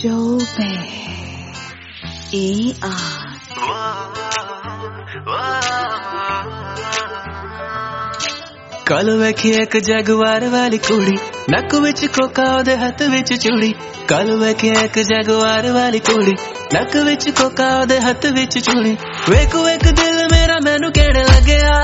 Jobe ER कल वेखी एक जगवार वाली कुड़ी नक विच कोका ओदे हथ विच चूड़ी। कल वेखी एक जगवार वाली कुड़ी नक विच कोका ओदे हथ विच चूड़ी। वेख वेख दिल मेरा मैनू कहने लगया,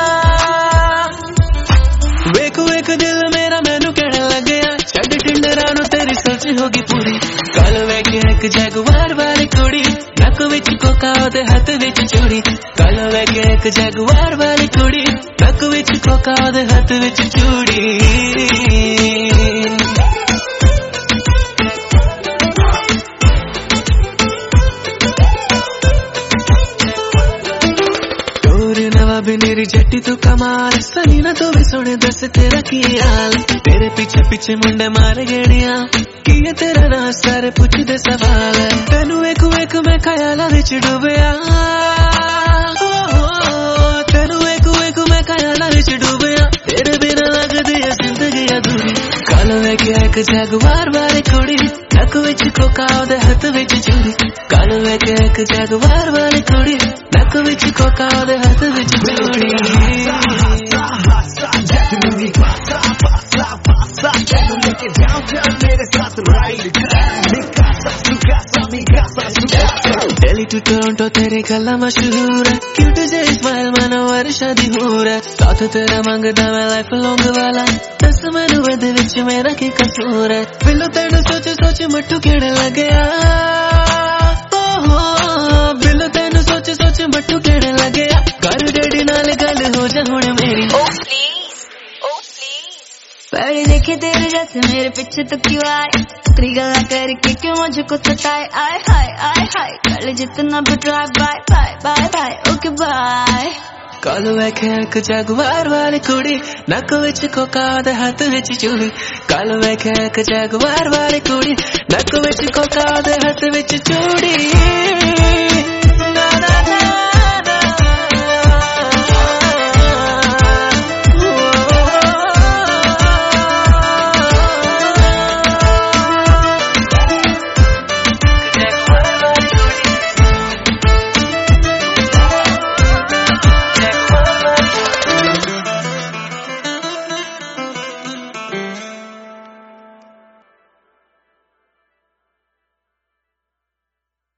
वेख वेख दिल मेरा मैनू कहने लगया, छड़ टिंडरा नू तेरी सोच होगी पूरी। कल वेखी एक जगवार वाली कुड़ी नक विच कोका ओदे हथ विच चूड़ी। कल वेखी एक जगवार वाली कुड़ी नक विच कोका ओदे हथ विच चूड़ी। मेरी जट्टी तू कमाल सनी ना तू भी सुने दस तेरा की हाल। तेरे पीछे पीछे मुंडे मार गेड़िया की है तेरा ना सारे पूछदे सवाल। तेनू एक वेख मैं ख्यालां विच डूबिया, तेनू एक वेख मैं ख्यालां विच डूबिया, तेरे बिना लगदी है जिंदगी अधूरी। कल वेखिया एक जगवार वाली कुड़ी नक विच कोका ओदे हथ विच चूड़ी। कल वेखिया एक जगवार वाली कुड़ी नक विच कोका ओदे हथ विच चूड़ी। दिल्ली टू टोरंटो तेरी गल्ला मशहूर है, क्यूट जे स्माइल मनो वर्षा दी हूर है। साथ तेरा मंगदा मैं लाइफ लॉन्ग वाला, दस मैनू एदे विच मेरा की कसूर है। बिल्लो तेनू सोच सोच मट्टू कहने लगया, बिल्लो तेनू सोच सोच मट्टू कहने लगया, कर डैडी नाल गल हो जा हुण मेरी। पढ़ देखे तेरे जैसे मेरे पीछे तो क्यों आए, तेरी गल्ला करके क्यों मुझको सताए। आए हाय आए हाय कल जितना भी try bye bye bye bye okay bye. कल वेखे एक जगवार वाली कुड़ी नक विच कोका ओदे हथ विच चूड़ी। कल वेखे एक जगवार वाली कुड़ी नक विच कोका ओदे हथ विच चूड़ी। ना ना ना